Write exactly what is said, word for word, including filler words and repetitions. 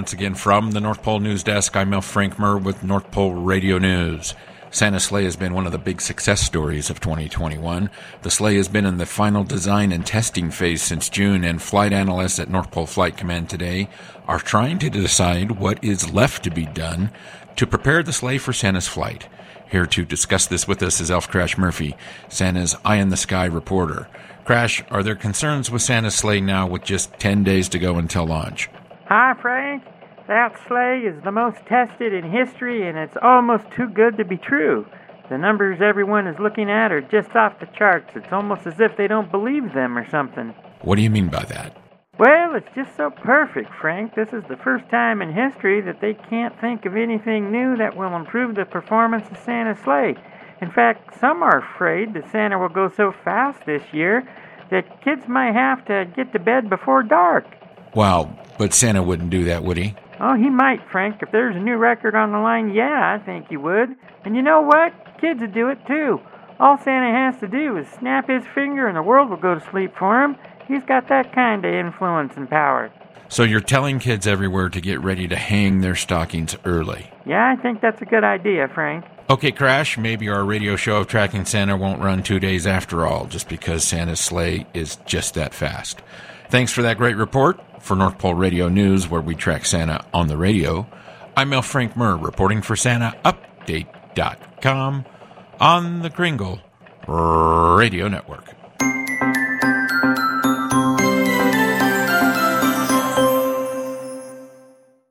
once again from the North Pole News Desk. I'm Mel Frank Murr with North Pole Radio News. Santa's sleigh has been one of the big success stories of twenty twenty-one. The sleigh has been in the final design and testing phase since June, and flight analysts at North Pole Flight Command today are trying to decide what is left to be done to prepare the sleigh for Santa's flight. Here to discuss this with us is Elf Crash Murphy, Santa's Eye in the Sky reporter. Crash, are there concerns with Santa's sleigh now with just ten days to go until launch? Hi, Frank. That sleigh is the most tested in history, and it's almost too good to be true. The numbers everyone is looking at are just off the charts. It's almost as if they don't believe them or something. What do you mean by that? Well, it's just so perfect, Frank. This is the first time in history that they can't think of anything new that will improve the performance of Santa's sleigh. In fact, some are afraid that Santa will go so fast this year that kids might have to get to bed before dark. Wow, but Santa wouldn't do that, would he? Oh, he might, Frank. If there's a new record on the line, yeah, I think he would. And you know what? Kids would do it too. All Santa has to do is snap his finger and the world will go to sleep for him. He's got that kind of influence and power. So you're telling kids everywhere to get ready to hang their stockings early? Yeah, I think that's a good idea, Frank. Okay, Crash, maybe our radio show of Tracking Santa won't run two days after all, just because Santa's sleigh is just that fast. Thanks for that great report. For North Pole Radio News, where we track Santa on the radio, I'm Mel Frank Murr, reporting for Santa Update dot com on the Kringle Radio Network.